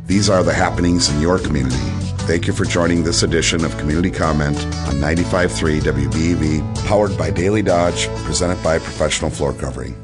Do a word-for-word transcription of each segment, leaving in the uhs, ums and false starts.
These are the happenings in your community. Thank you for joining this edition of Community Comment on ninety-five point three W B E V, powered by Daily Dodge, presented by Professional Floor Covering.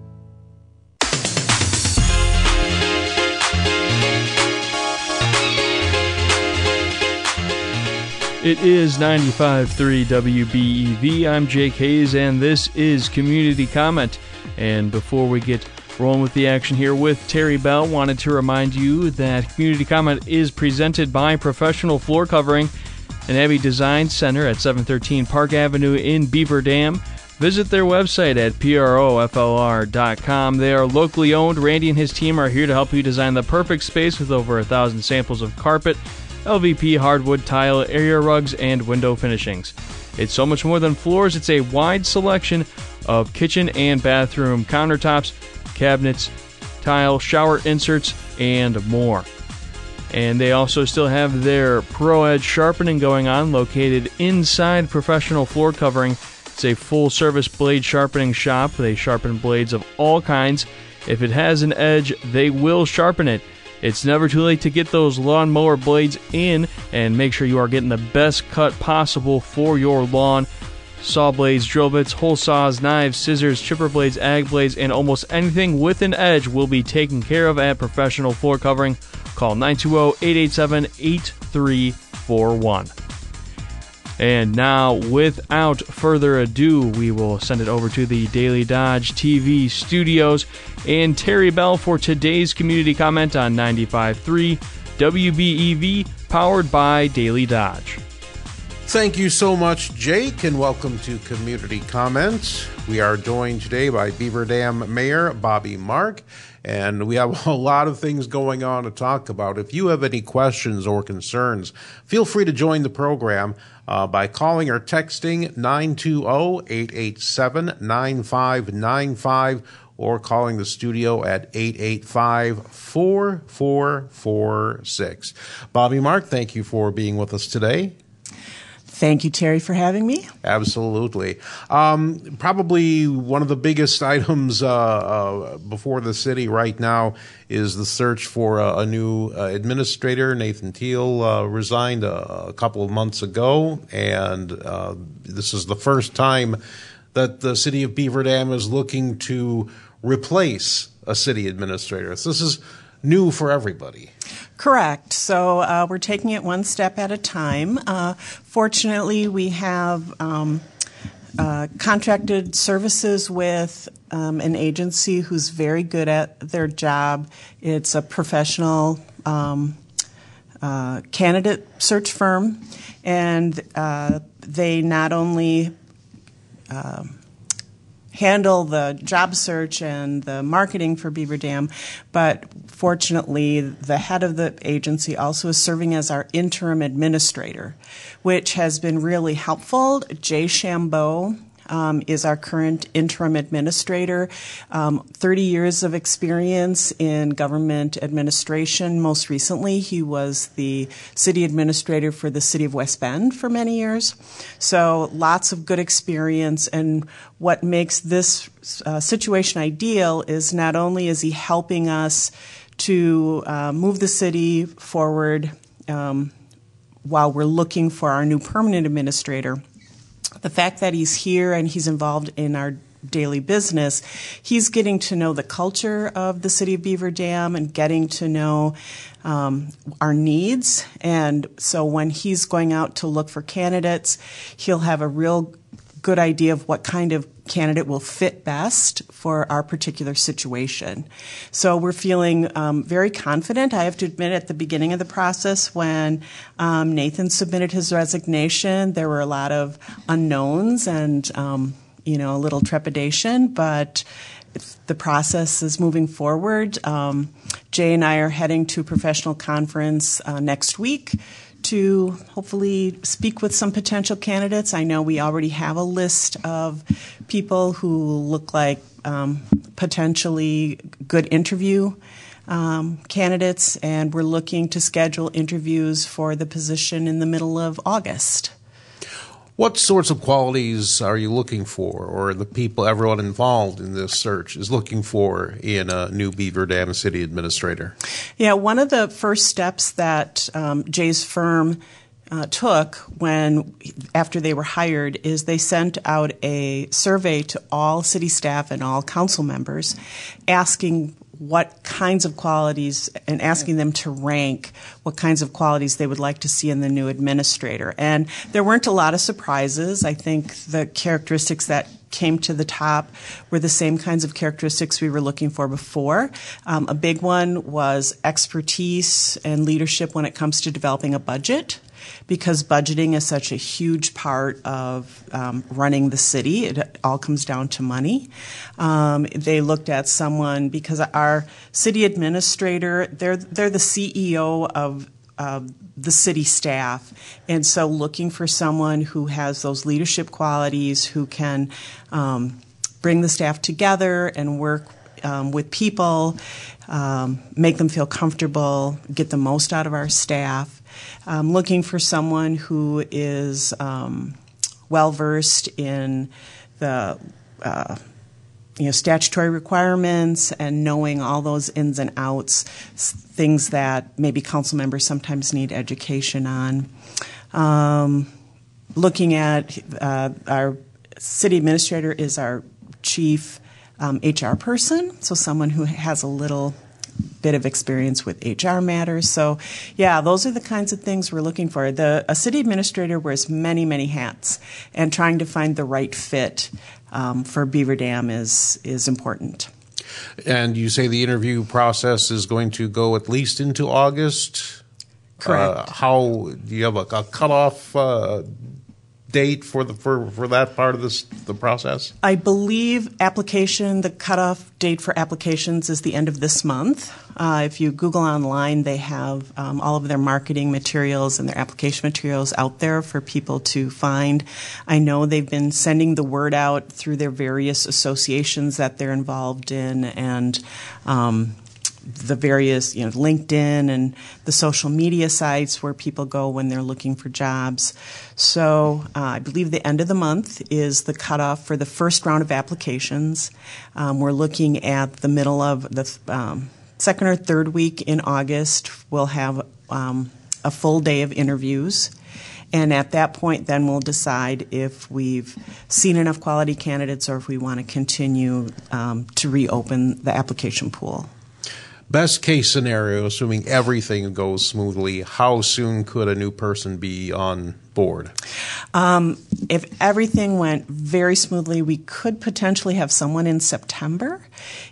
It is ninety-five point three W B E V. I'm Jake Hayes, and this is Community Comment. And before we get rolling with the action here with Terry Bell, wanted to remind you that Community Comment is presented by Professional Floor Covering and Abbey Design Center at seven thirteen Park Avenue in Beaver Dam. Visit their website at proflr dot com. They are locally owned. Randy and his team are here to help you design the perfect space with over a thousand samples of carpet, L V P, hardwood, tile, area rugs, and window finishings. It's so much more than floors. It's a wide selection of kitchen and bathroom countertops, cabinets, tile, shower inserts, and more. And they also still have their Pro Edge sharpening going on, located inside Professional Floor Covering. It's a full-service blade sharpening shop. They sharpen blades of all kinds. If it has an edge, they will sharpen it. It's never too late to get those lawnmower blades in and make sure you are getting the best cut possible for your lawn. Saw blades, drill bits, hole saws, knives, scissors, chipper blades, ag blades, and almost anything with an edge will be taken care of at Professional Floor Covering. Call nine two zero, eight eight seven, eight three four one. And now, without further ado, we will send it over to the Daily Dodge T V studios and Terry Bell for today's Community Comment on ninety-five point three W B E V, powered by Daily Dodge. Thank you so much, Jake, and welcome to Community Comment. We are joined today by Beaver Dam Mayor Bobby Mark, and we have a lot of things going on to talk about. If you have any questions or concerns, feel free to join the program uh, by calling or texting nine two zero, eight eight seven, nine five nine five or calling the studio at eight eight five, four four four six. Bobby Mark, thank you for being with us today. Thank you, Terry, for having me. Absolutely. Um, probably one of the biggest items uh, uh, before the city right now is the search for a, a new uh, administrator. Nathan Teal uh, resigned a, a couple of months ago, and uh, this is the first time that the city of Beaver Dam is looking to replace a city administrator. So this is new for everybody. Correct. So uh, we're taking it one step at a time. Uh, fortunately, we have um, uh, contracted services with um, an agency who's very good at their job. It's a professional um, uh, candidate search firm, and uh, they not only uh, handle the job search and the marketing for Beaver Dam, but fortunately, the head of the agency also is serving as our interim administrator, which has been really helpful. Jay Shambeau um, is our current interim administrator, um, thirty years of experience in government administration. Most recently, he was the city administrator for the city of West Bend for many years. So lots of good experience. And what makes this uh, situation ideal is not only is he helping us to uh, move the city forward um, while we're looking for our new permanent administrator, the fact that he's here and he's involved in our daily business, he's getting to know the culture of the city of Beaver Dam and getting to know um, our needs. And so when he's going out to look for candidates, he'll have a real good idea of what kind of candidate will fit best for our particular situation. So we're feeling um, very confident. I have to admit, at the beginning of the process, when um, Nathan submitted his resignation, there were a lot of unknowns and um, you know, a little trepidation, but the process is moving forward. Um, Jay and I are heading to a professional conference uh, next week to hopefully speak with some potential candidates. I know we already have a list of people who look like um, potentially good interview um, candidates, and we're looking to schedule interviews for the position in the middle of August. What sorts of qualities are you looking for, or the people, everyone involved in this search is looking for in a new Beaver Dam City administrator? Yeah, one of the first steps that um, Jay's firm uh, took when after they were hired is they sent out a survey to all city staff and all council members asking what kinds of qualities, and asking them to rank what kinds of qualities they would like to see in the new administrator. And there weren't a lot of surprises. I think the characteristics that came to the top were the same kinds of characteristics we were looking for before. Um, a big one was expertise and leadership when it comes to developing a budget, because budgeting is such a huge part of um, running the city. It all comes down to money. Um, they looked at someone, because our city administrator, they're they're the C E O of uh, the city staff, and so looking for someone who has those leadership qualities, who can um, bring the staff together and work um, with people, um, make them feel comfortable, get the most out of our staff. Um, looking for someone who is um, well-versed in the uh, you know, statutory requirements and knowing all those ins and outs, things that maybe council members sometimes need education on. Um, looking at uh, our city administrator is our chief um, H R person, so someone who has a little bit of experience with H R matters. So, yeah, those are the kinds of things we're looking for. The a city administrator wears many, many hats, and trying to find the right fit um, for Beaver Dam is is important. And you say the interview process is going to go at least into August? Correct. Uh, how do you have a, a cutoff uh, date for the for, for that part of this the process? I believe application the cutoff date for applications is the end of this month. Uh, if you Google online, they have um, all of their marketing materials and their application materials out there for people to find. I know they've been sending the word out through their various associations that they're involved in, and um, the various, you know, LinkedIn and the social media sites where people go when they're looking for jobs. So uh, I believe the end of the month is the cutoff for the first round of applications. Um, we're looking at the middle of the um, second or third week in August. We'll have um, a full day of interviews. And at that point, then we'll decide if we've seen enough quality candidates or if we want to continue um, to reopen the application pool. Best case scenario, assuming everything goes smoothly, how soon could a new person be on board? Um, if everything went very smoothly, we could potentially have someone in September.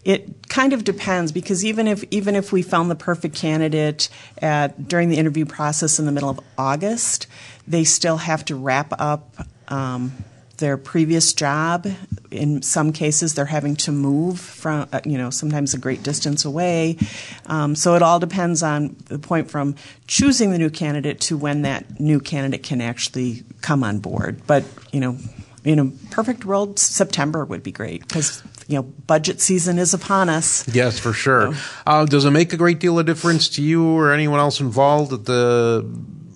It kind of depends, because even if even if we found the perfect candidate at during the interview process in the middle of August, they still have to wrap up um, their previous job. In some cases, they're having to move from, uh, you know, sometimes a great distance away. Um, so it all depends on the point from choosing the new candidate to when that new candidate can actually come on board. But, you know, in a perfect world, September would be great, because, you know, budget season is upon us. Yes, for sure. So, uh, does it make a great deal of difference to you or anyone else involved that the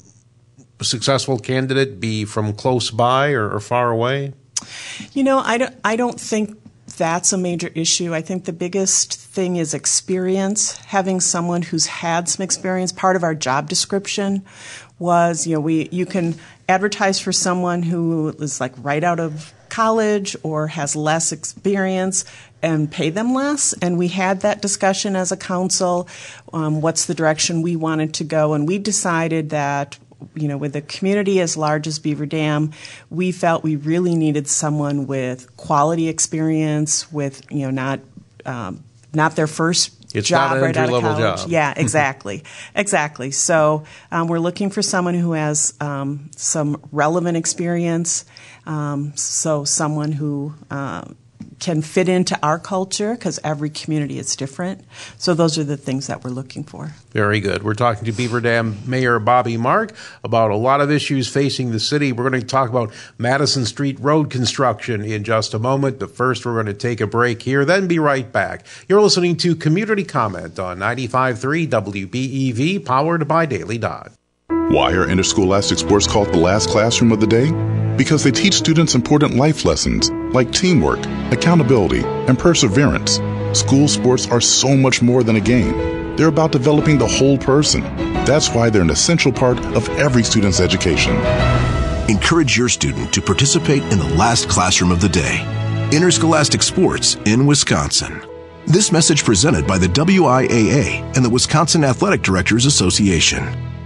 successful candidate be from close by or, or far away? You know, I don't, I don't think that's a major issue. I think the biggest thing is experience. Having someone who's had some experience. Part of our job description was, you know, we you can advertise for someone who is like right out of college or has less experience and pay them less. And we had that discussion as a council. Um, what's the direction we wanted to go? And we decided that, you know, with a community as large as Beaver Dam, we felt we really needed someone with quality experience, with, you know, not um, not their first it's job not an right out of entry-level college. job. Yeah, exactly, exactly. So um, we're looking for someone who has um, some relevant experience. Um, so someone who uh, can fit into our culture, because every community is different. So those are the things that we're looking for. Very good. We're talking to Beaver Dam Mayor Bobby Mark about a lot of issues facing the city. We're going to talk about Madison Street Road construction in just a moment. But first, we're going to take a break here, then be right back. You're listening to Community Comment on ninety-five point three W B E V, powered by Daily Dodge. Why are interscholastic sports called the last classroom of the day? because they teach students important life lessons like teamwork, accountability, and perseverance. School sports are so much more than a game. They're about developing the whole person. That's why they're an essential part of every student's education. Encourage your student to participate in the last classroom of the day, Interscholastic Sports in Wisconsin. This message presented by the W I A A and the Wisconsin Athletic Directors Association.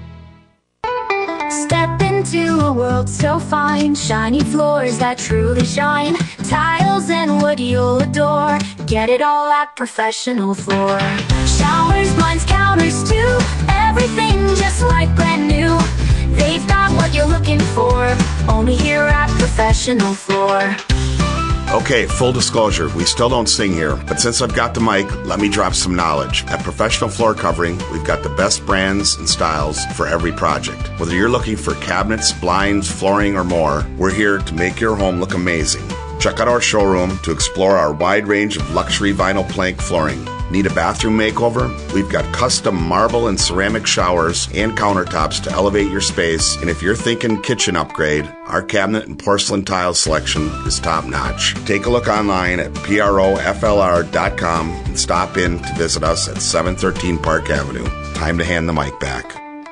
Step into a world so fine, shiny floors that truly shine, tiles and wood you'll adore, get it all at Professional Floor. Showers, blinds, counters too, everything just like brand new. They've got what you're looking for, only here at Professional Floor. Okay, full disclosure, we still don't sing here, but since I've got the mic, let me drop some knowledge. At Professional Floor Covering, we've got the best brands and styles for every project. Whether you're looking for cabinets, blinds, flooring, or more, we're here to make your home look amazing. Check out our showroom to explore our wide range of luxury vinyl plank flooring. Need a bathroom makeover? We've got custom marble and ceramic showers and countertops to elevate your space. And if you're thinking kitchen upgrade, our cabinet and porcelain tile selection is top notch. Take a look online at proflr dot com and stop in to visit us at seven thirteen Park Avenue. Time to hand the mic back.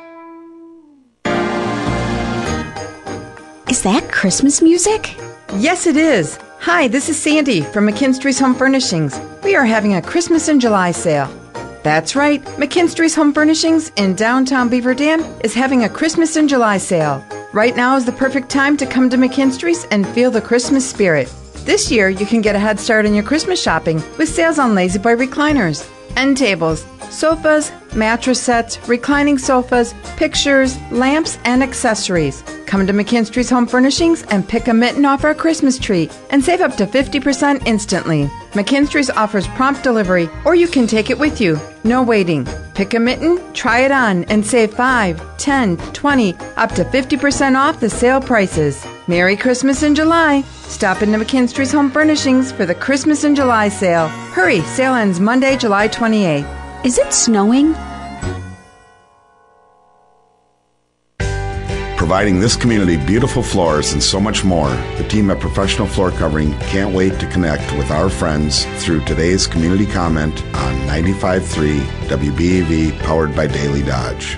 Is that Christmas music? Yes, it is. Hi, this is Sandy from McKinstry's Home Furnishings. We are having a Christmas in July sale. That's right, McKinstry's Home Furnishings in downtown Beaver Dam is having a Christmas in July sale. Right now is the perfect time to come to McKinstry's and feel the Christmas spirit. This year, you can get a head start on your Christmas shopping with sales on La-Z-Boy recliners, end tables, sofas, mattress sets, reclining sofas, pictures, lamps, and accessories. Come to McKinstry's Home Furnishings and pick a mitten off our Christmas tree and save up to fifty percent instantly. McKinstry's offers prompt delivery, or you can take it with you. No waiting. Pick a mitten, try it on, and save five, ten, twenty, up to fifty percent off the sale prices. Merry Christmas in July. Stop into McKinstry's Home Furnishings for the Christmas in July sale. Hurry, sale ends Monday, July twenty-eighth. Is it snowing? Providing this community beautiful floors and so much more, the team at Professional Floor Covering can't wait to connect with our friends through today's community comment on ninety-five point three W B E V, powered by Daily Dodge.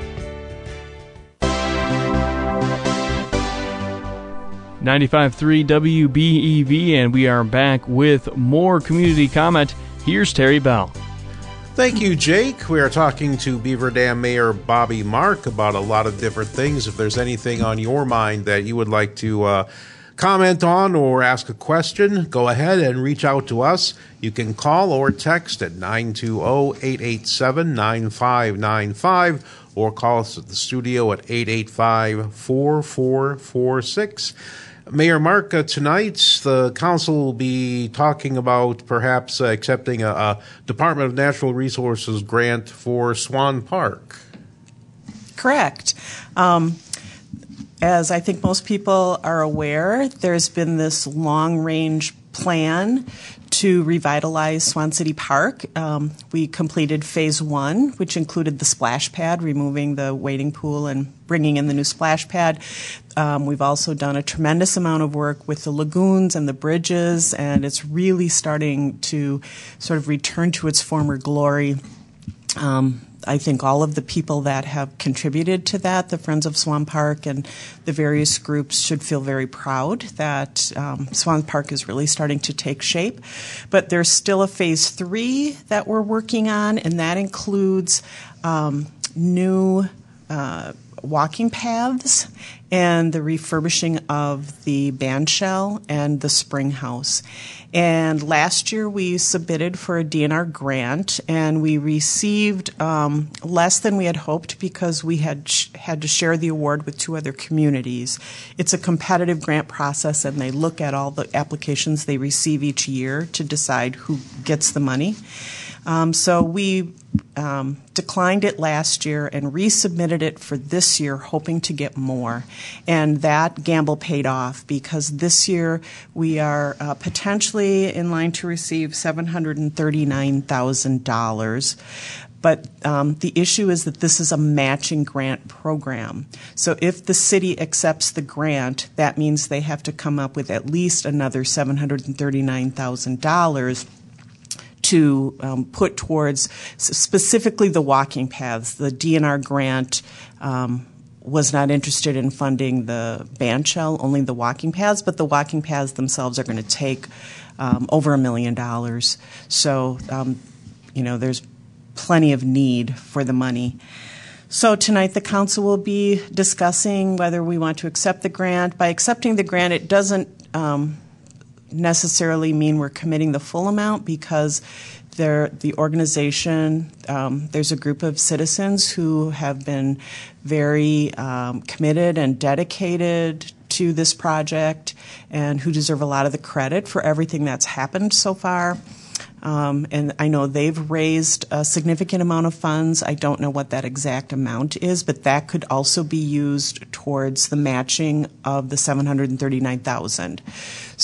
ninety-five point three W B E V, and we are back with more community comment. Here's Terry Bell. Thank you, Jake. We are talking to Beaver Dam Mayor Bobby Mark about a lot of different things. If there's anything on your mind that you would like to uh, comment on or ask a question, go ahead and reach out to us. You can call or text at nine two zero, eight eight seven, nine five nine five or call us at the studio at eight eight five, four four four six. Mayor Mark, uh, tonight the council will be talking about perhaps uh, accepting a, a Department of Natural Resources grant for Swan Park. Correct. Um, as I think most people are aware, there's been this long-range plan to revitalize Swan City Park. Um, we completed phase one, which included the splash pad, removing the wading pool and bringing in the new splash pad. Um, we've also done a tremendous amount of work with the lagoons and the bridges, and it's really starting to sort of return to its former glory. Um, I think all of the people that have contributed to that, the Friends of Swan Park and the various groups, should feel very proud that um, Swan Park is really starting to take shape. But there's still a phase three that we're working on, and that includes um, new uh, walking paths and the refurbishing of the band shell and the spring house. And last year we submitted for a D N R grant, and we received um, less than we had hoped because we had sh- had to share the award with two other communities. It's a competitive grant process, and they look at all the applications they receive each year to decide who gets the money. Um, so we um, declined it last year and resubmitted it for this year, hoping to get more. And that gamble paid off because this year we are uh, potentially in line to receive seven hundred thirty-nine thousand dollars. But um, the issue is that this is a matching grant program. So if the city accepts the grant, that means they have to come up with at least another seven hundred thirty-nine thousand dollars to um, put towards specifically the walking paths. The D N R grant um, was not interested in funding the band shell, only the walking paths, but the walking paths themselves are going to take um, over a million dollars. So, um, you know, there's plenty of need for the money. So tonight the council will be discussing whether we want to accept the grant. By accepting the grant, it doesn't um, necessarily mean we're committing the full amount, because there, the organization, um, there's a group of citizens who have been very um, committed and dedicated to this project and who deserve a lot of the credit for everything that's happened so far. Um, and I know they've raised a significant amount of funds. I don't know what that exact amount is, but that could also be used towards the matching of the seven hundred thirty-nine thousand dollars.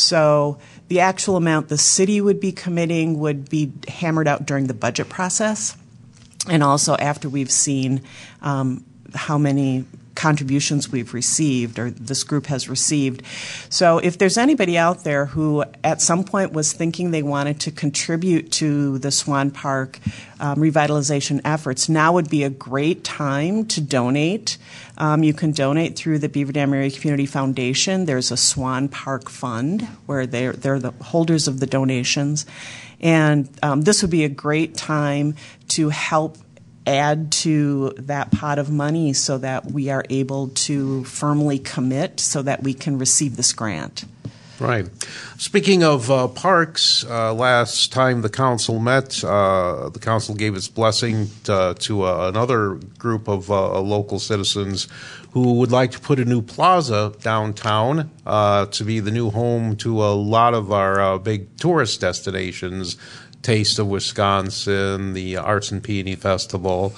So the actual amount the city would be committing would be hammered out during the budget process, and also after we've seen um, how many contributions we've received, or this group has received. So if there's anybody out there who at some point was thinking they wanted to contribute to the Swan Park um, revitalization efforts, now would be a great time to donate. Um, you can donate through the Beaver Dam Area Community Foundation. There's a Swan Park Fund where they're, they're the holders of the donations. And um, this would be a great time to help add to that pot of money so that we are able to firmly commit so that we can receive this grant. Right. Speaking of uh, parks, uh, last time the council met, uh, the council gave its blessing to, to uh, another group of uh, local citizens who would like to put a new plaza downtown uh, to be the new home to a lot of our uh, big tourist destinations. Taste of Wisconsin, the Arts and Peony Festival,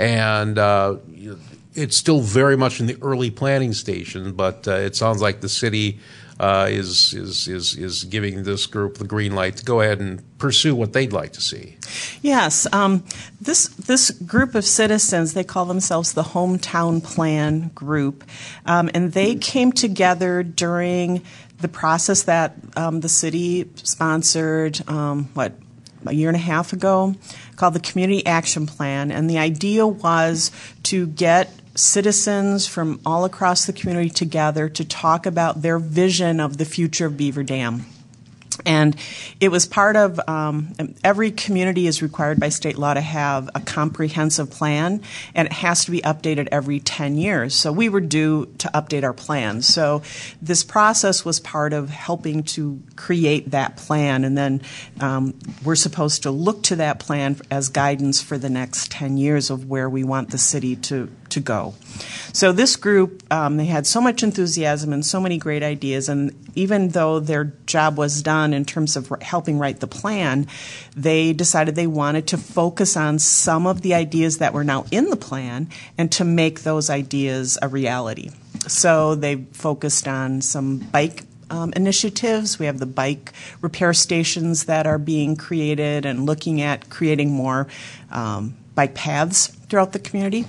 and uh, it's still very much in the early planning station. But uh, it sounds like the city uh, is is is is giving this group the green light to go ahead and pursue what they'd like to see. Yes, um, this this group of citizens, they call themselves the Hometown Plan Group, um, and they came together during the process that um, the city sponsored. Um, what. a year and a half ago, called the Community Action Plan, and the idea was to get citizens from all across the community together to talk about their vision of the future of Beaver Dam. And it was part of um, every community is required by state law to have a comprehensive plan, and it has to be updated every ten years. So we were due to update our plan. So this process was part of helping to create that plan, and then um, we're supposed to look to that plan as guidance for the next ten years of where we want the city to to go. So this group, um, they had so much enthusiasm and so many great ideas, and even though their job was done in terms of helping write the plan, they decided they wanted to focus on some of the ideas that were now in the plan and to make those ideas a reality. So they focused on some bike Um, initiatives. We have the bike repair stations that are being created and looking at creating more um, bike paths throughout the community.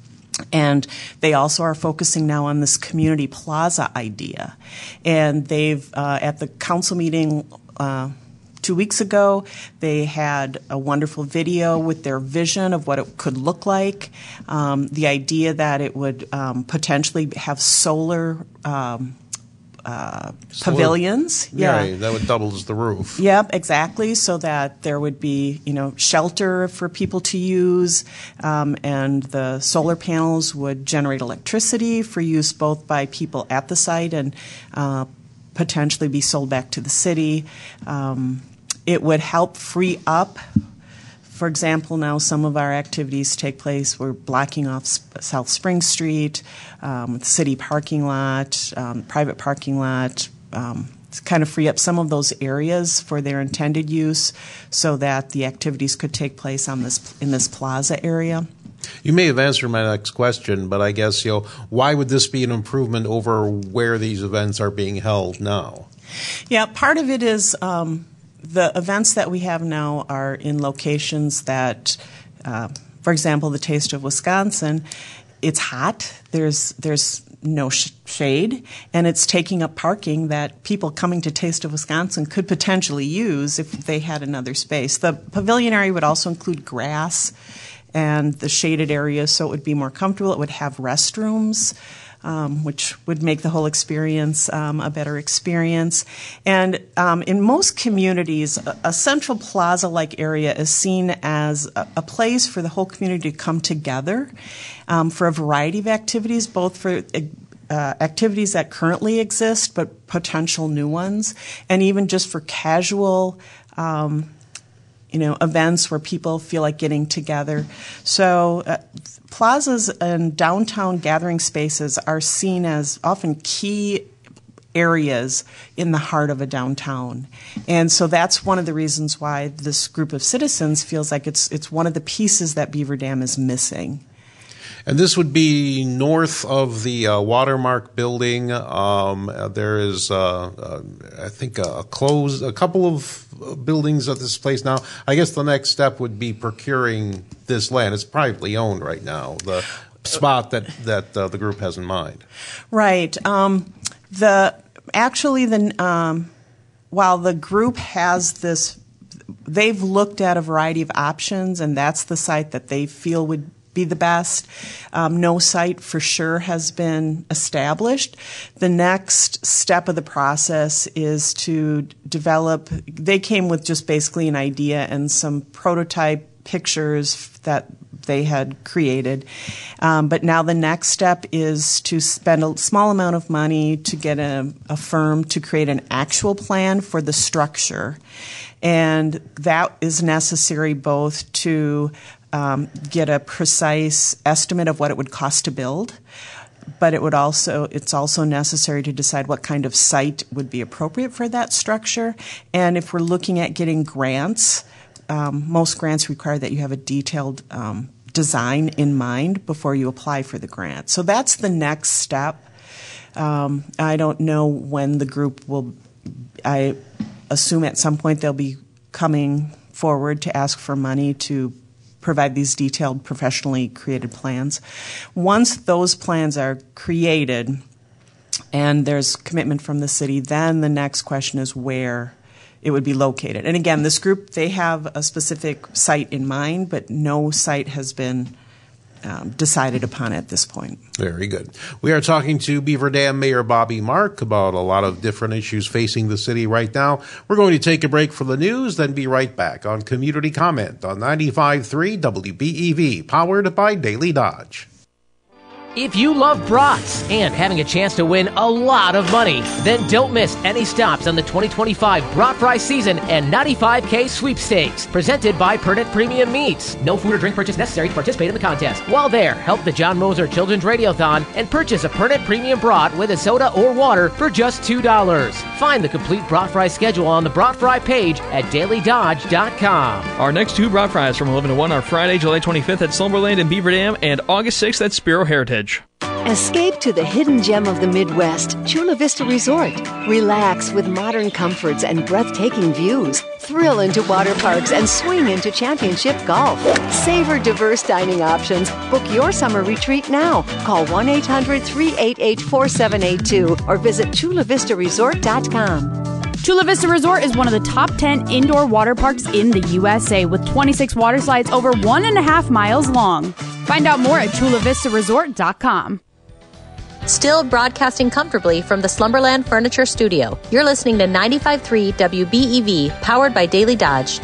And they also are focusing now on this community plaza idea. And they've, uh, at the council meeting uh, two weeks ago, they had a wonderful video with their vision of what it could look like. Um, the idea that it would um, potentially have solar um, Uh, pavilions. Yeah, yeah, that would double as the roof. Yep, exactly, so that there would be, you know, shelter for people to use, um, and the solar panels would generate electricity for use both by people at the site and uh, potentially be sold back to the city. Um, it would help free up. For example, now some of our activities take place. We're blocking off South Spring Street, um, the city parking lot, um, private parking lot, um, to kind of free up some of those areas for their intended use so that the activities could take place on this in this plaza area. You may have answered my next question, but I guess, you know, why would this be an improvement over where these events are being held now? Yeah, part of it is um, the events that we have now are in locations that uh, for example, the Taste of Wisconsin, it's hot. There's there's no sh- shade, and it's taking up parking that people coming to Taste of Wisconsin could potentially use if they had another space. The pavilion area would also include grass and the shaded areas, so it would be more comfortable. It would have restrooms, um, which would make the whole experience um, a better experience. And um, in most communities, a, a central plaza-like area is seen as a, a place for the whole community to come together um, for a variety of activities, both for uh, activities that currently exist, but potential new ones, and even just for casual um you know, events where people feel like getting together. So uh, plazas and downtown gathering spaces are seen as often key areas in the heart of a downtown. And so that's one of the reasons why this group of citizens feels like it's it's one of the pieces that Beaver Dam is missing. And this would be north of the uh, Watermark building. Um, uh, there is, uh, uh, I think, a, a close, a couple of buildings at this place now. I guess the next step would be procuring this land. It's privately owned right now, the spot that, that uh, the group has in mind. Right. Um, the actually, the um, while the group has this, they've looked at a variety of options, and that's the site that they feel would be the best. Um, no site for sure has been established. The next step of the process is to develop, they came with just basically an idea and some prototype pictures that they had created. Um, but now the next step is to spend a small amount of money to get a, a firm to create an actual plan for the structure. And that is necessary both to Um, get a precise estimate of what it would cost to build, but it would also it's also necessary to decide what kind of site would be appropriate for that structure. And if we're looking at getting grants, um, most grants require that you have a detailed um, design in mind before you apply for the grant. So that's the next step. Um, I don't know when the group will. I assume at some point they'll be coming forward to ask for money to provide these detailed, professionally created plans. Once those plans are created and there's commitment from the city, then the next question is where it would be located. And again, this group, they have a specific site in mind, but no site has been um, decided upon at this point. Very good. We are talking to Beaver Dam Mayor Bobby Mark about a lot of different issues facing the city right now. We're going to take a break for the news, then be right back on Community Comment on ninety-five point three W B E V, powered by Daily Dodge. If you love brats and having a chance to win a lot of money, then don't miss any stops on the twenty twenty-five Brat Fry season and ninety-five K sweepstakes, presented by Pernod Premium Meats. No food or drink purchase necessary to participate in the contest. While there, help the John Moser Children's Radiothon and purchase a Pernod Premium Brat with a soda or water for just two dollars. Find the complete Brat Fry schedule on the Brat Fry page at daily dodge dot com. Our next two Brat Fries from eleven to one are Friday, July twenty-fifth at Slumberland in Beaver Dam, and August sixth at Spiro Heritage. Escape to the hidden gem of the Midwest, Chula Vista Resort. Relax with modern comforts and breathtaking views. Thrill into water parks and swing into championship golf. Savor diverse dining options. Book your summer retreat now. Call one eight hundred three eight eight four seven eight two or visit chula vista resort dot com. Chula Vista Resort is one of the top ten indoor water parks in the U S A with twenty-six water slides over one and a half miles long. Find out more at chula vista resort dot com. Still broadcasting comfortably from the Slumberland Furniture Studio. You're listening to ninety-five point three W B E V, powered by Daily Dodge.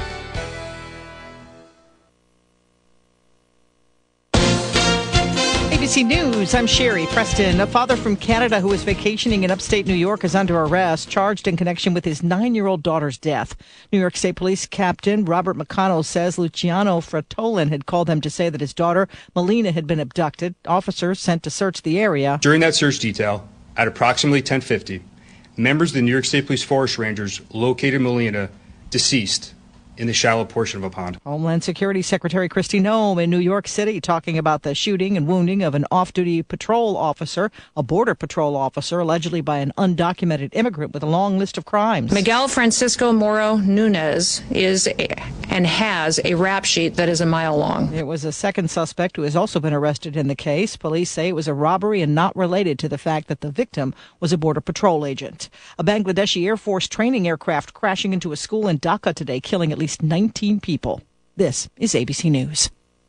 A B C News, I'm Sherry Preston. A father from Canada who was vacationing in upstate New York is under arrest, charged in connection with his nine-year-old daughter's death. New York State Police Captain Robert McConnell says Luciano Fratolin had called him to say that his daughter, Melina, had been abducted. Officers sent to search the area. During that search detail, at approximately ten fifty, members of the New York State Police Forest Rangers located Melina deceased in the shallow portion of a pond. Homeland Security Secretary Kristi Noem in New York City talking about the shooting and wounding of an off-duty patrol officer, a border patrol officer, allegedly by an undocumented immigrant with a long list of crimes. Miguel Francisco Moro Nunez is and has a rap sheet that is a mile long. It was a second suspect who has also been arrested in the case. Police say it was a robbery and not related to the fact that the victim was a Border Patrol agent. A Bangladeshi Air Force training aircraft crashing into a school in Dhaka today, killing at least nineteen people. This is A B C News.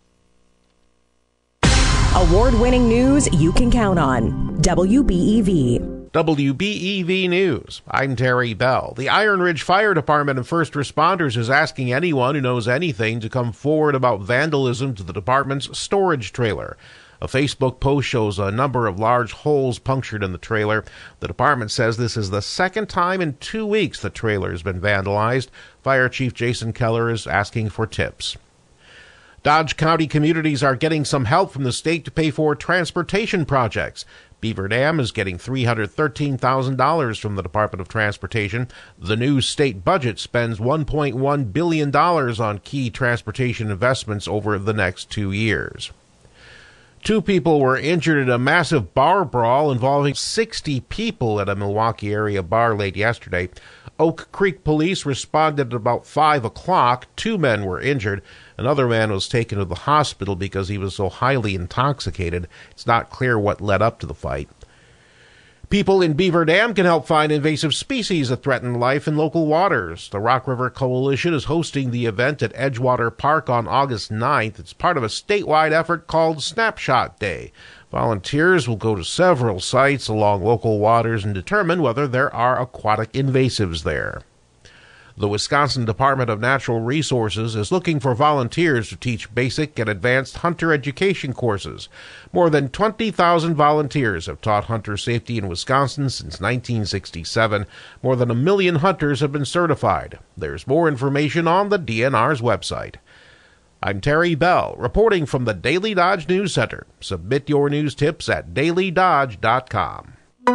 Award-winning news you can count on. W B E V. W B E V News. I'm Terry Bell. The Iron Ridge Fire Department and first responders is asking anyone who knows anything to come forward about vandalism to the department's storage trailer. A Facebook post shows a number of large holes punctured in the trailer. The department says this is the second time in two weeks the trailer has been vandalized. Fire Chief Jason Keller is asking for tips. Dodge County communities are getting some help from the state to pay for transportation projects. Beaver Dam is getting three hundred thirteen thousand dollars from the Department of Transportation. The new state budget spends one point one billion dollars on key transportation investments over the next two years. Two people were injured in a massive bar brawl involving sixty people at a Milwaukee area bar late yesterday. Oak Creek police responded at about five o'clock. Two men were injured. Another man was taken to the hospital because he was so highly intoxicated. It's not clear what led up to the fight. People in Beaver Dam can help find invasive species that threaten life in local waters. The Rock River Coalition is hosting the event at Edgewater Park on August ninth. It's part of a statewide effort called Snapshot Day. Volunteers will go to several sites along local waters and determine whether there are aquatic invasives there. The Wisconsin Department of Natural Resources is looking for volunteers to teach basic and advanced hunter education courses. More than twenty thousand volunteers have taught hunter safety in Wisconsin since nineteen sixty-seven. More than a million hunters have been certified. There's more information on the D N R's website. I'm Terry Bell, reporting from the Daily Dodge News Center. Submit your news tips at daily dodge dot com.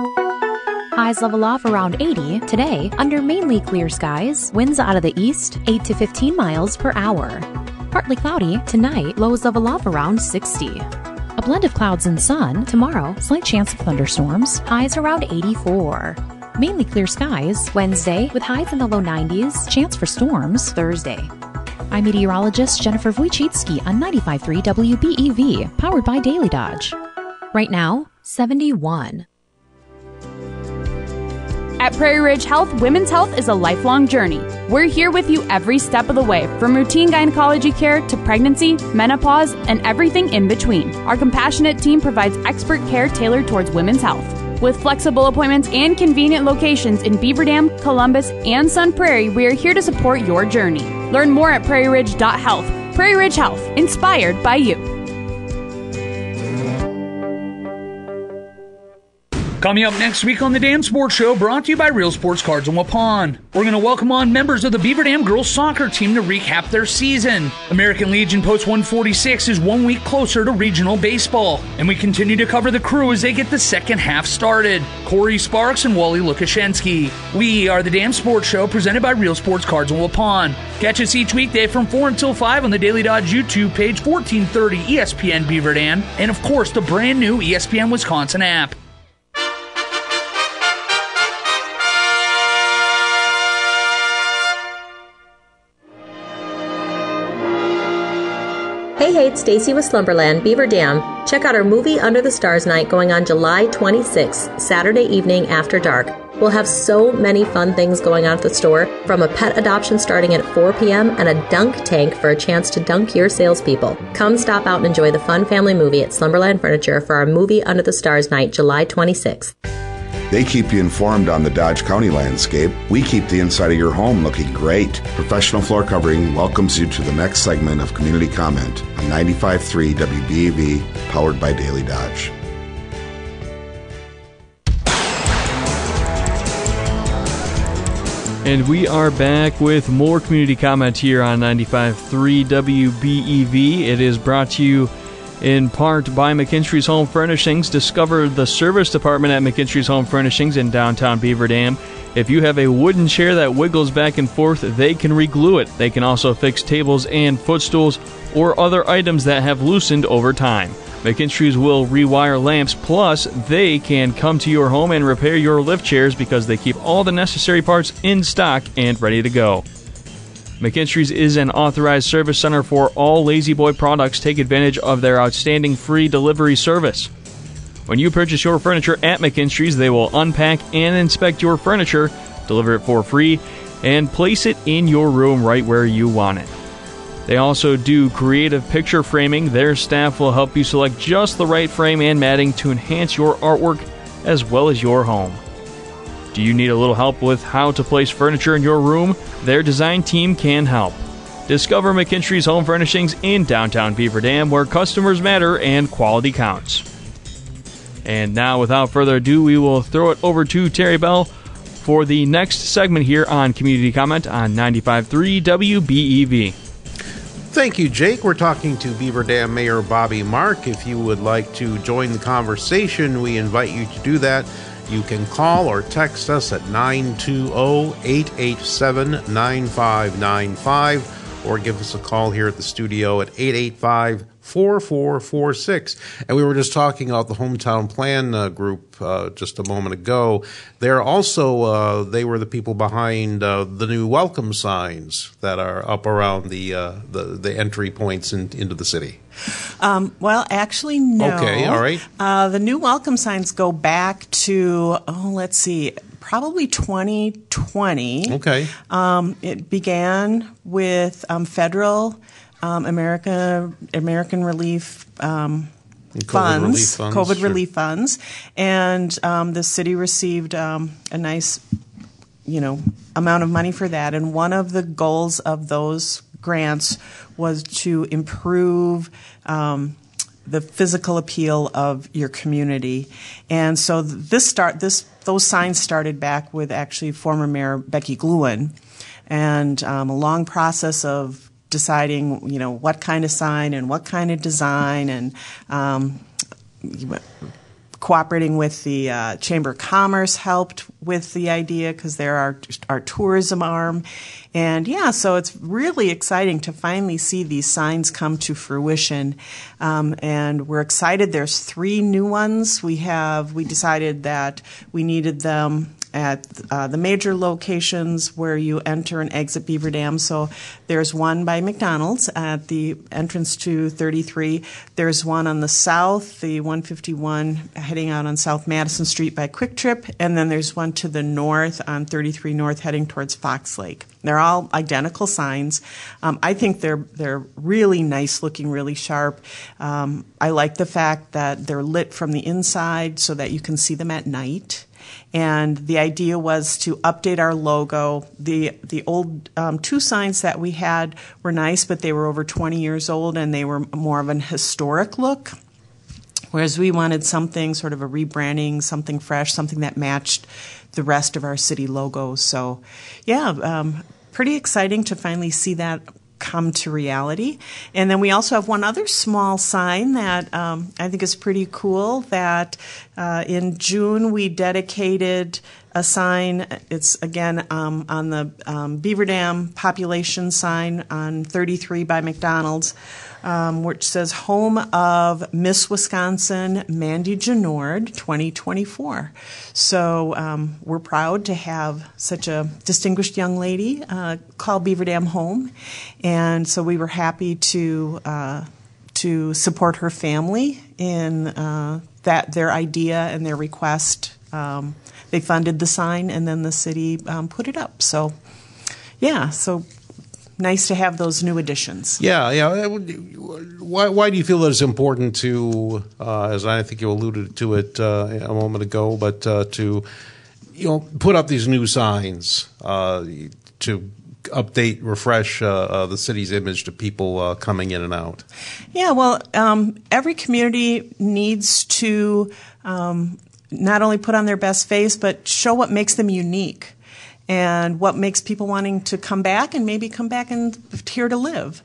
Highs level off around eighty. Today, under mainly clear skies, winds out of the east, eight to fifteen miles per hour. Partly cloudy. Tonight, lows level off around sixty. A blend of clouds and sun. Tomorrow, slight chance of thunderstorms. Highs around eighty-four. Mainly clear skies. Wednesday, with highs in the low nineties. Chance for storms. Thursday. I'm meteorologist Jennifer Wojcicki on ninety-five point three W B E V, powered by Daily Dodge. Right now, seventy-one. At Prairie Ridge Health, women's health is a lifelong journey. We're here with you every step of the way, from routine gynecology care to pregnancy, menopause, and everything in between. Our compassionate team provides expert care tailored towards women's health. With flexible appointments and convenient locations in Beaver Dam, Columbus, and Sun Prairie, we are here to support your journey. Learn more at prairie ridge dot health. Prairie Ridge Health, inspired by you. Coming up next week on the Dan Sports Show, brought to you by Real Sports Cards in Waupun. We're going to welcome on members of the Beaver Dam girls soccer team to recap their season. American Legion Post one forty-six is one week closer to regional baseball, and we continue to cover the crew as they get the second half started. Corey Sparks and Wally Lukashensky. We are the Dan Sports Show, presented by Real Sports Cards in Waupun. Catch us each weekday from four until five on the Daily Dodge YouTube page, fourteen thirty E S P N Beaver Dam, and of course the brand new E S P N Wisconsin app. Hey, hey, it's Stacy with Slumberland, Beaver Dam. Check out our movie Under the Stars night going on July twenty-sixth, Saturday evening after dark. We'll have so many fun things going on at the store, from a pet adoption starting at four p.m. and a dunk tank for a chance to dunk your salespeople. Come stop out and enjoy the fun family movie at Slumberland Furniture for our movie Under the Stars night, July twenty-sixth. They keep you informed on the Dodge County landscape. We keep the inside of your home looking great. Professional Floor Covering welcomes you to the next segment of Community Comment on ninety-five point three W B E V, powered by Daily Dodge. And we are back with more Community Comment here on ninety-five point three W B E V. It is brought to you in part by McKinstry's Home Furnishings. Discover the service department at McKinstry's Home Furnishings in downtown Beaver Dam. If you have a wooden chair that wiggles back and forth, they can reglue it. They can also fix tables and footstools or other items that have loosened over time. McKinstry's will rewire lamps, plus they can come to your home and repair your lift chairs because they keep all the necessary parts in stock and ready to go. McKinstry's is an authorized service center for all Lazy Boy products. Take advantage of their outstanding free delivery service. When you purchase your furniture at McKinstry's, they will unpack and inspect your furniture, deliver it for free, and place it in your room right where you want it. They also do creative picture framing. Their staff will help you select just the right frame and matting to enhance your artwork as well as your home. Do you need a little help with how to place furniture in your room? Their design team can help. Discover McKinstry's Home Furnishings in downtown Beaver Dam, where customers matter and quality counts. And now, without further ado, we will throw it over to Terry Bell for the next segment here on Community Comment on ninety-five point three W B E V. Thank you, Jake. We're talking to Beaver Dam Mayor Bobby Mark. If you would like to join the conversation, we invite you to do that. You can call or text us at nine two zero, eight eight seven, nine five nine five or give us a call here at the studio at eight eight five, four four four six. And we were just talking about the Hometown Plan uh, group uh, just a moment ago. They're also, uh, they were the people behind uh, the new welcome signs that are up around the uh, the, the entry points in, into the city. Um, well, actually, no. Okay, all right. Uh, the new welcome signs go back to, oh, let's see, probably twenty twenty. Okay. Um, it began with um, federal um, America, American Relief um, COVID funds, relief funds, COVID sure. relief funds, and um, the city received um, a nice, you know, amount of money for that. And one of the goals of those grants was to improve um, the physical appeal of your community. And so this start this those signs started back with actually former Mayor Becky Gluen, and um, a long process of deciding, you know, what kind of sign and what kind of design, and um, cooperating with the uh, Chamber of Commerce helped with the idea because they're our, our tourism arm. And yeah, so it's really exciting to finally see these signs come to fruition. Um, and we're excited. There's three new ones. We have, we decided that we needed them at uh, the major locations where you enter and exit Beaver Dam. So there's one by McDonald's at the entrance to thirty-three. There's one on the south, the one fifty-one heading out on South Madison Street by Quick Trip. And then there's one to the north on thirty-three North heading towards Fox Lake. They're all identical signs. Um, I think they're they're really nice looking, really sharp. Um, I like the fact that they're lit from the inside so that you can see them at night. And the idea was to update our logo. The the old um, two signs that we had were nice, but they were over twenty years old, and they were more of an historic look. Whereas we wanted something, sort of a rebranding, something fresh, something that matched the rest of our city logos. So, yeah, um, pretty exciting to finally see that come to reality. And then we also have one other small sign that um, I think is pretty cool, that uh, in June we dedicated a sign. It's, again, um, on the um, Beaver Dam population sign on thirty-three by McDonald's, um, which says Home of Miss Wisconsin Mandy Genord twenty twenty-four. So um, we're proud to have such a distinguished young lady uh, call Beaver Dam home. And so we were happy to uh, to support her family in uh, that their idea and their request. Um, they funded the sign, and then the city um, put it up. So, yeah, so nice to have those new additions. Yeah, yeah. Why, why do you feel that it's important to, uh, as I think you alluded to it uh, a moment ago, but uh, to, you know, put up these new signs uh, to update, refresh uh, uh, the city's image to people uh, coming in and out? Yeah, well, um, every community needs to um, not only put on their best face, but show what makes them unique and what makes people wanting to come back and maybe come back and here to live.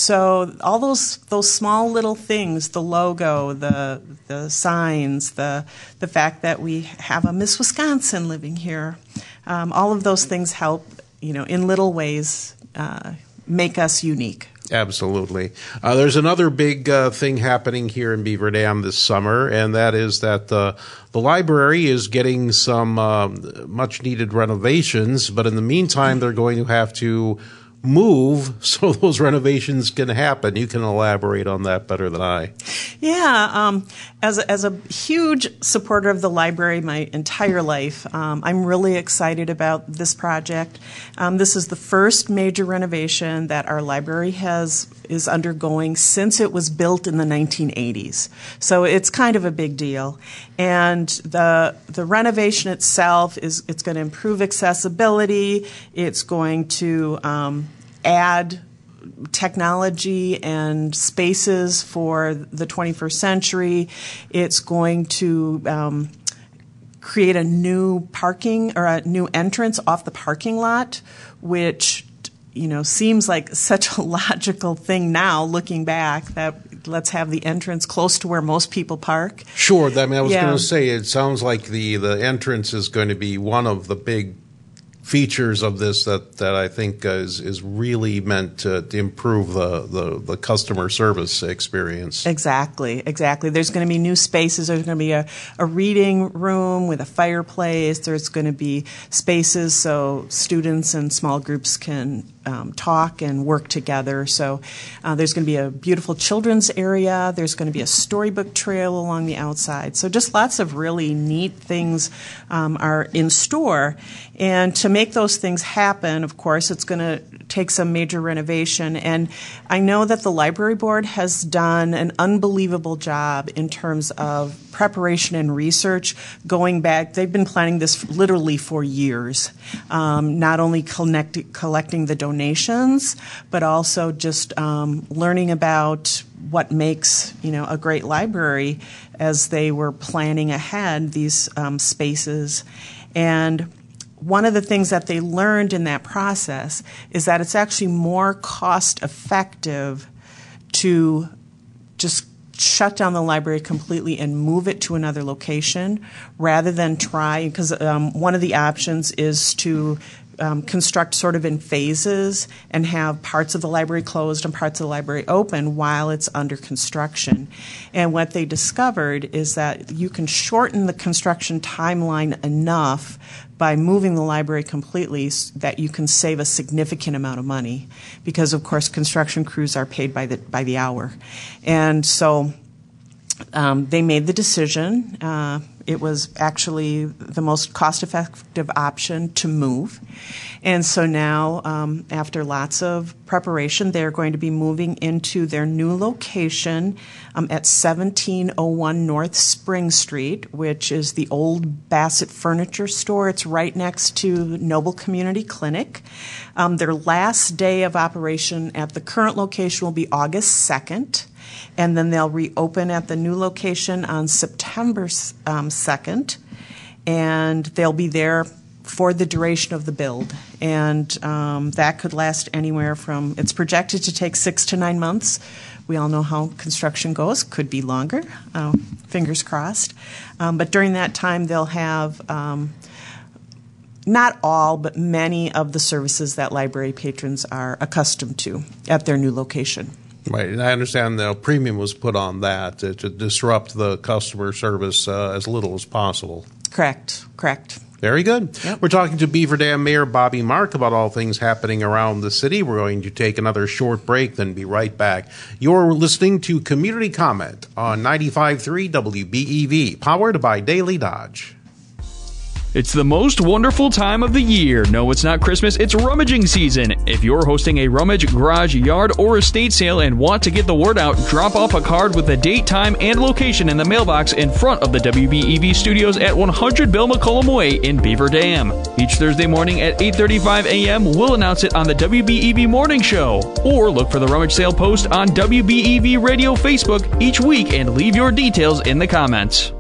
So all those those small little things, the logo, the the signs, the the fact that we have a Miss Wisconsin living here, um, all of those things help, you know, in little ways uh, make us unique. Absolutely. Uh, there's another big uh, thing happening here in Beaver Dam this summer, and that is that uh, the library is getting some um, much-needed renovations, but in the meantime, they're going to have to move so those renovations can happen. You can elaborate on that better than I. Yeah, um, as a, as a huge supporter of the library my entire life, um, I'm really excited about this project. Um, this is the first major renovation that our library has is undergoing since it was built in the nineteen eighties. So it's kind of a big deal. And the the renovation itself is it's going to improve accessibility. It's going to um, add technology and spaces for the twenty-first century. It's going to um, create a new parking or a new entrance off the parking lot, which, you know, seems like such a logical thing now looking back, that let's have the entrance close to where most people park. Sure. I mean, I was Yeah. going to say, it sounds like the, the entrance is going to be one of the big features of this that, that I think is is really meant to, to improve the, the, the customer service experience. Exactly, exactly. There's going to be new spaces. There's going to be a, a reading room with a fireplace. There's going to be spaces so students and small groups can um, talk and work together. So uh, there's going to be a beautiful children's area. There's going to be a storybook trail along the outside. So just lots of really neat things um, are in store. And to make those things happen, of course, it's going to take some major renovation. And I know that the library board has done an unbelievable job in terms of preparation and research going back. They've been planning this literally for years, um, not only connect, collecting the donations, but also just um, learning about what makes, you know, a great library as they were planning ahead these um, spaces. And one of the things that they learned in that process is that it's actually more cost effective to just shut down the library completely and move it to another location rather than try, because um, one of the options is to Um, construct sort of in phases and have parts of the library closed and parts of the library open while it's under construction. And what they discovered is that you can shorten the construction timeline enough by moving the library completely so that you can save a significant amount of money, because of course construction crews are paid by the by the hour. And so um, they made the decision. Uh, It was actually the most cost-effective option to move. And so now, um, after lots of preparation, they're going to be moving into their new location um, at seventeen oh one North Spring Street, which is the old Bassett Furniture Store. It's right next to Noble Community Clinic. Um, their last day of operation at the current location will be August second. And then they'll reopen at the new location on September um, second, and they'll be there for the duration of the build. And um, that could last anywhere from, it's projected to take six to nine months. We all know how construction goes. Could be longer, uh, fingers crossed. Um, but during that time, they'll have um, not all, but many of the services that library patrons are accustomed to at their new location. Right, and I understand the premium was put on that to, to disrupt the customer service uh, as little as possible. Correct, correct. Very good. Yep. We're talking to Beaver Dam Mayor Bobby Mark about all things happening around the city. We're going to take another short break, then be right back. You're listening to Community Comment on ninety-five point three W B E V, powered by Daily Dodge. It's the most wonderful time of the year. No, it's not Christmas, it's rummaging season. If you're hosting a rummage, garage, yard, or estate sale and want to get the word out, drop off a card with the date, time, and location in the mailbox in front of the W B E V studios at one hundred Bill McCullum Way in Beaver Dam. Each Thursday morning at eight thirty-five a.m., we'll announce it on the W B E V Morning Show. Or look for the rummage sale post on W B E V Radio Facebook each week and leave your details in the comments.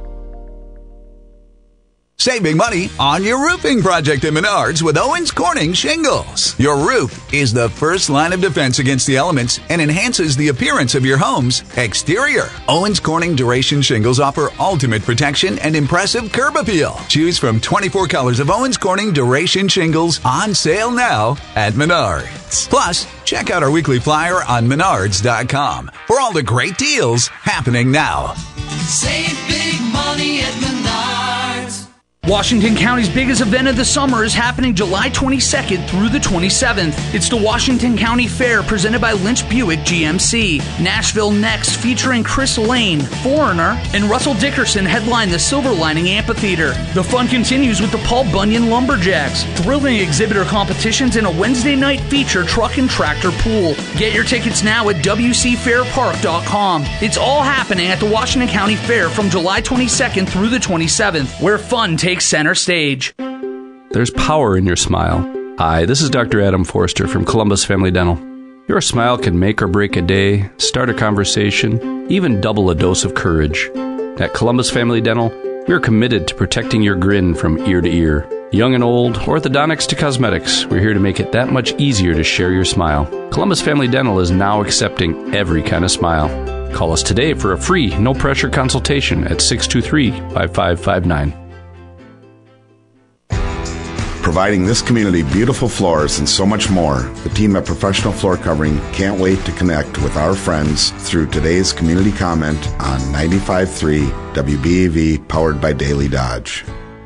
Saving money on your roofing project at Menards with Owens Corning Shingles. Your roof is the first line of defense against the elements and enhances the appearance of your home's exterior. Owens Corning Duration Shingles offer ultimate protection and impressive curb appeal. Choose from twenty-four colors of Owens Corning Duration Shingles on sale now at Menards. Plus, check out our weekly flyer on menards dot com for all the great deals happening now. Save big money at Menards. Washington County's biggest event of the summer is happening July twenty-second through the twenty-seventh. It's the Washington County Fair presented by Lynch Buick G M C. Nashville Next featuring Chris Lane, Foreigner, and Russell Dickerson headline the Silver Lining Amphitheater. The fun continues with the Paul Bunyan Lumberjacks, thrilling exhibitor competitions, and a Wednesday night feature truck and tractor pool. Get your tickets now at w c fair park dot com. It's all happening at the Washington County Fair from July twenty-second through the twenty-seventh, where fun takes center stage. There's power in your smile. Hi, this is Doctor Adam Forster from Columbus Family Dental. Your smile can make or break a day, start a conversation, even double a dose of courage. At Columbus Family Dental, we're committed to protecting your grin from ear to ear. Young and old, orthodontics to cosmetics, we're here to make it that much easier to share your smile. Columbus Family Dental is now accepting every kind of smile. Call us today for a free, no-pressure consultation at six two three, five five five nine. Providing this community beautiful floors and so much more, the team at Professional Floor Covering can't wait to connect with our friends through today's community comment on ninety-five point three W B E V, powered by Daily Dodge.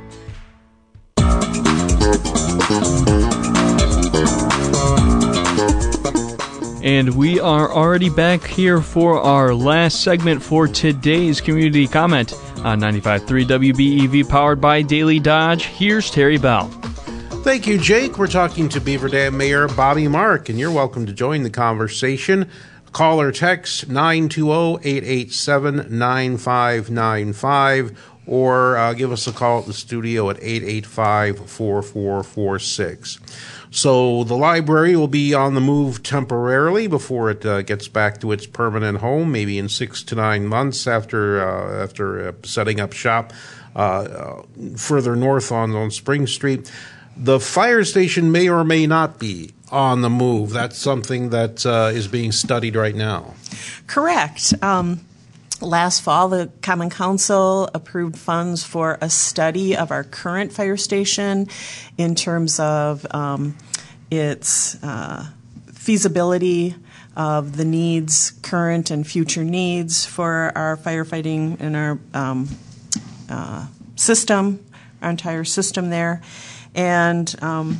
And we are already back here for our last segment for today's community comment on ninety-five point three W B E V, powered by Daily Dodge. Here's Terry Bell. Thank you, Jake. We're talking to Beaver Dam Mayor Bobby Mark, and you're welcome to join the conversation. Call or text nine two zero, eight eight seven, nine five nine five or uh, give us a call at the studio at eight eight five, four four four six. So the library will be on the move temporarily before it uh, gets back to its permanent home, maybe in six to nine months after uh, after uh, setting up shop uh, uh, further north on, on Spring Street. The fire station may or may not be on the move. That's something that uh, is being studied right now. Correct. Um, last fall, the Common Council approved funds for a study of our current fire station in terms of um, its uh, feasibility of the needs, current and future needs for our firefighting and our um, uh, system, our entire system there. And um,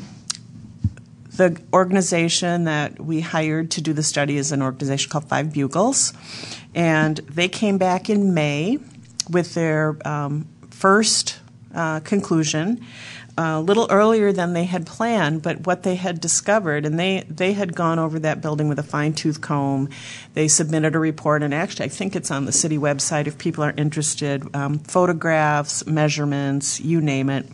the organization that we hired to do the study is an organization called Five Bugles. And they came back in May with their um, first uh, conclusion, a little earlier than they had planned, but what they had discovered, and they, they had gone over that building with a fine-tooth comb. They submitted a report, and actually I think it's on the city website if people are interested, um, photographs, measurements, you name it.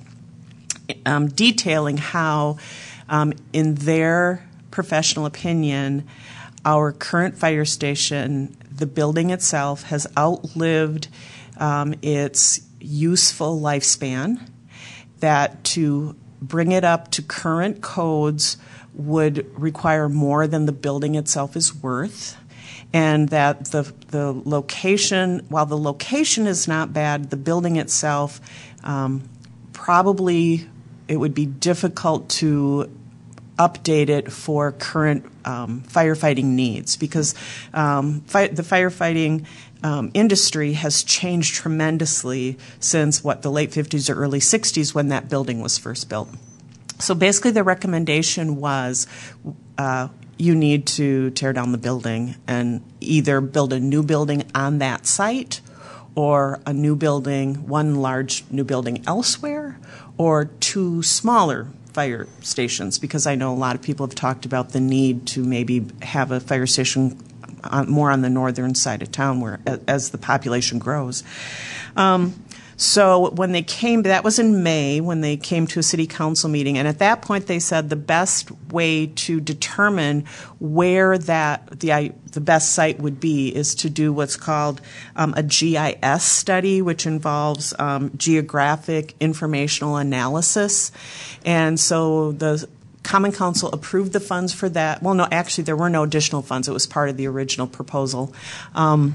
Um, detailing how, um, in their professional opinion, our current fire station, the building itself, has outlived um, its useful lifespan, that to bring it up to current codes would require more than the building itself is worth, and that the the location, while the location is not bad, the building itself um, probably it would be difficult to update it for current um, firefighting needs, because um, fi- the firefighting um, industry has changed tremendously since, what, the late fifties or early sixties when that building was first built. So basically the recommendation was uh, you need to tear down the building and either build a new building on that site or a new building, one large new building elsewhere, or two smaller fire stations, because I know a lot of people have talked about the need to maybe have a fire station on, more on the northern side of town where as the population grows. Um, so when they came, that was in May when they came to a city council meeting, and at that point they said the best way to determine where that the the best site would be is to do what's called um, a G I S study, which involves um, geographic informational analysis. And so the Common Council approved the funds for that. Well, no, actually there were no additional funds. It was part of the original proposal. Um,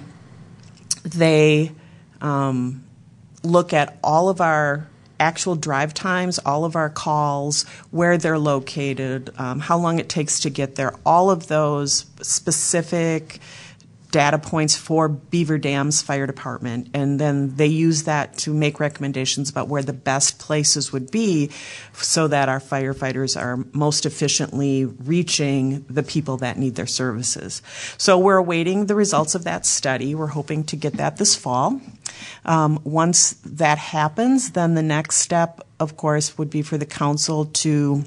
they um, look at all of our actual drive times, all of our calls, where they're located, um, how long it takes to get there, all of those specific data points for Beaver Dam's fire department, and then they use that to make recommendations about where the best places would be so that our firefighters are most efficiently reaching the people that need their services. So we're awaiting the results of that study. We're hoping to get that this fall. Um, once that happens, then the next step, of course, would be for the council to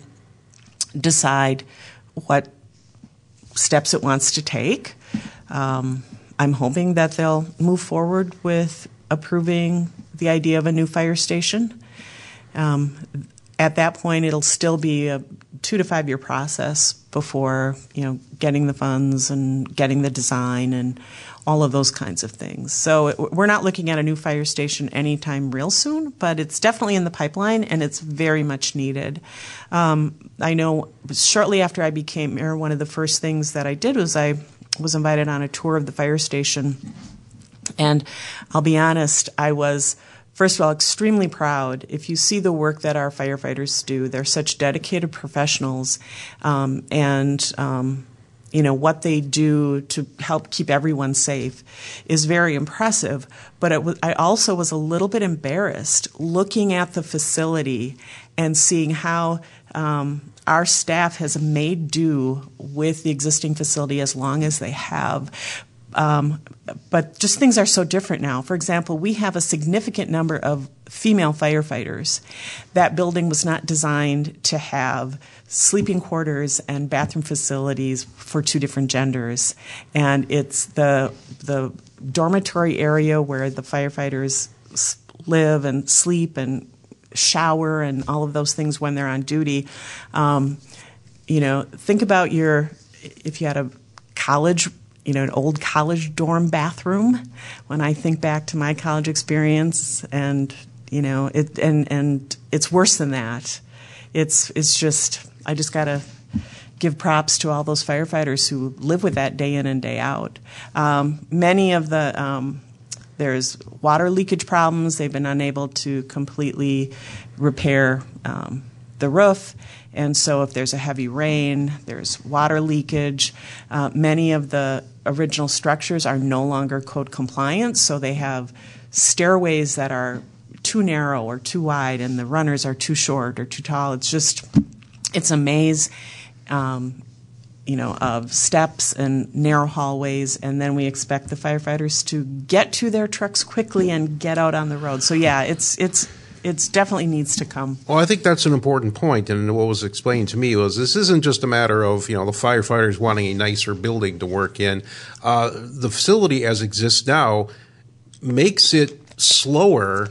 decide what steps it wants to take. Um, I'm hoping that they'll move forward with approving the idea of a new fire station. Um, at that point, it'll still be a two to five year process before, you know, getting the funds and getting the design and all of those kinds of things. So it, we're not looking at a new fire station anytime real soon, but it's definitely in the pipeline and it's very much needed. Um, I know shortly after I became mayor, one of the first things that I did was I was invited on a tour of the fire station. And I'll be honest, I was, first of all, extremely proud. If you see the work that our firefighters do, they're such dedicated professionals, um, and um, you know what they do to help keep everyone safe is very impressive. But it was, I also was a little bit embarrassed looking at the facility and seeing how um, our staff has made do with the existing facility as long as they have. Um, but just things are so different now. For example, we have a significant number of female firefighters. That building was not designed to have sleeping quarters and bathroom facilities for two different genders. And it's the the dormitory area where the firefighters live and sleep and shower and all of those things when they're on duty. Um, you know, think about your, if you had a college you know, an old college dorm bathroom. When I think back to my college experience, and you know, it and and it's worse than that. It's it's just I just gotta give props to all those firefighters who live with that day in and day out. Um, many of the um, there's water leakage problems. They've been unable to completely repair um, the roof. And so if there's a heavy rain, there's water leakage. Uh, many of the original structures are no longer code compliant, so they have stairways that are too narrow or too wide, and the runners are too short or too tall. It's just, it's a maze, um, you know, of steps and narrow hallways, and then we expect the firefighters to get to their trucks quickly and get out on the road. So yeah, it's it's. It definitely needs to come. Well, I think that's an important point, and what was explained to me was this isn't just a matter of, you know, the firefighters wanting a nicer building to work in. Uh, the facility as it exists now makes it slower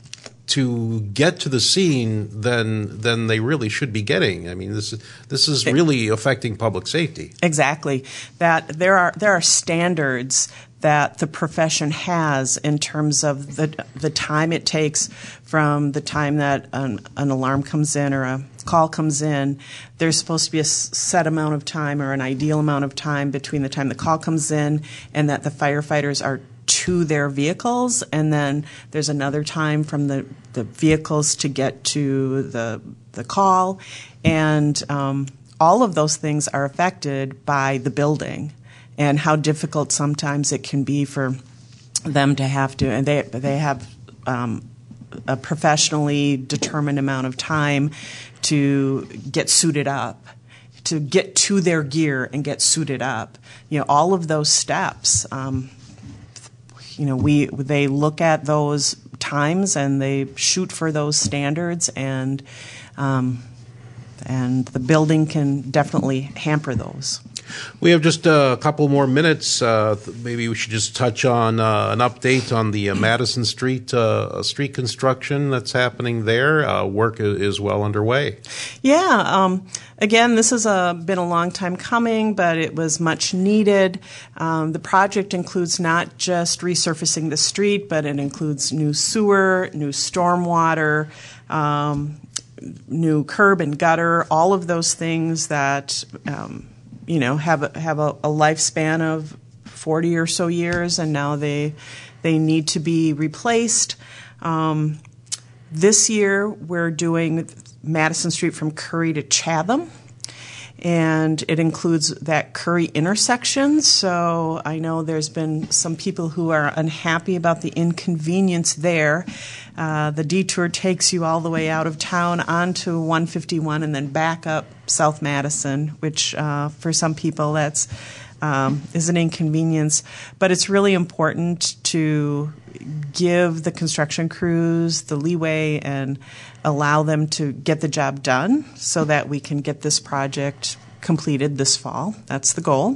to get to the scene than than they really should be getting. I mean, this is this is really affecting public safety. Exactly. That there are there are standards that the profession has in terms of the the time it takes from the time that an, an alarm comes in or a call comes in. There's supposed to be a set amount of time or an ideal amount of time between the time the call comes in and that the firefighters are to their vehicles, and then there's another time from the, the vehicles to get to the the call, and um, all of those things are affected by the building and how difficult sometimes it can be for them to have to, and they they have um, a professionally determined amount of time to get suited up, to get to their gear and get suited up. You know, all of those steps. Um, you know, we they look at those times and they shoot for those standards, and um, and the building can definitely hamper those. We have just a couple more minutes. Uh, maybe we should just touch on uh, an update on the uh, Madison Street uh, street construction that's happening there. Uh, work is well underway. Yeah. Um, again, this has uh, been a long time coming, but it was much needed. Um, the project includes not just resurfacing the street, but it includes new sewer, new stormwater, um, new curb and gutter, all of those things that um, you know, have a, have a, a lifespan of forty or so years, and now they they need to be replaced. Um, this year, we're doing Madison Street from Curry to Chatham, and it includes that Curry intersection. So I know there's been some people who are unhappy about the inconvenience there. Uh, the detour takes you all the way out of town onto one fifty-one and then back up South Madison, which uh, for some people that's um, is an inconvenience. But it's really important to give the construction crews the leeway and allow them to get the job done so that we can get this project completed this fall. That's the goal.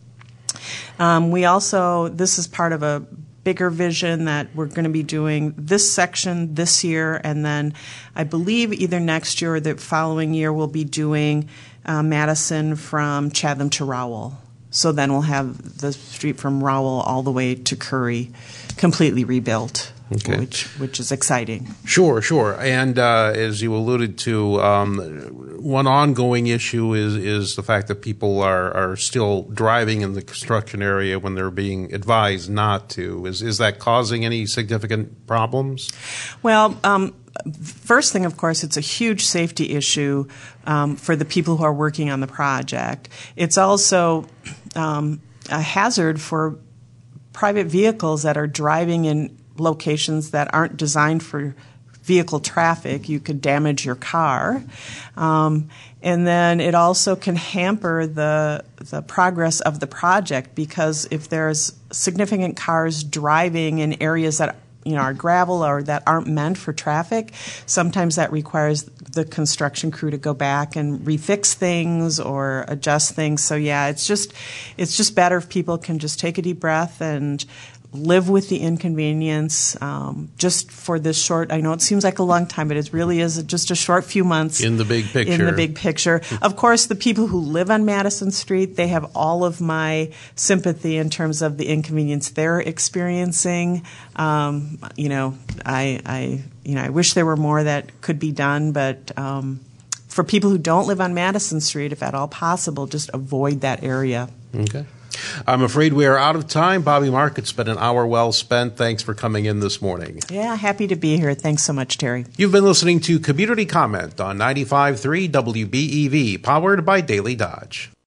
Um, we also, this is part of a bigger vision that we're going to be doing this section this year, and then I believe either next year or the following year we'll be doing uh, Madison from Chatham to Rowell. So then we'll have the street from Rowell all the way to Curry completely rebuilt, okay. which which is exciting. Sure, sure. And uh, as you alluded to, um, one ongoing issue is is the fact that people are, are still driving in the construction area when they're being advised not to. Is is that causing any significant problems? Well, um, first thing, of course, it's a huge safety issue um, for the people who are working on the project. It's also um, a hazard for private vehicles that are driving in locations that aren't designed for vehicle traffic. You could damage your car. Um, and then it also can hamper the the progress of the project, because if there's significant cars driving in areas that you know are gravel or that aren't meant for traffic, sometimes that requires the construction crew to go back and refix things or adjust things. So yeah, it's just it's just better if people can just take a deep breath and live with the inconvenience um, just for this short, I know it seems like a long time, but it really is just a short few months. In the big picture. In the big picture. Of course, the people who live on Madison Street, they have all of my sympathy in terms of the inconvenience they're experiencing. Um, you know, I, I, you know, I wish there were more that could be done, but um, for people who don't live on Madison Street, if at all possible, just avoid that area. Okay. I'm afraid we are out of time. Bobby Mark, it's been an hour well spent. Thanks for coming in this morning. Yeah, happy to be here. Thanks so much, Terry. You've been listening to Community Comment on ninety-five point three W B E V, powered by Daily Dodge.